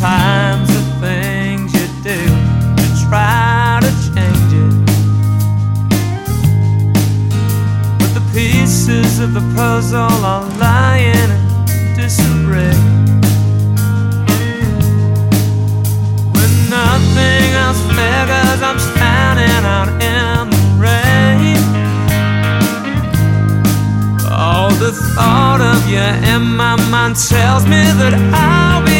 Sometimes the things you do to try to change it, but the pieces of the puzzle are lying in disarray. When nothing else figures, I'm standing out in the rain. Oh, the thought of you in my mind tells me that I'll be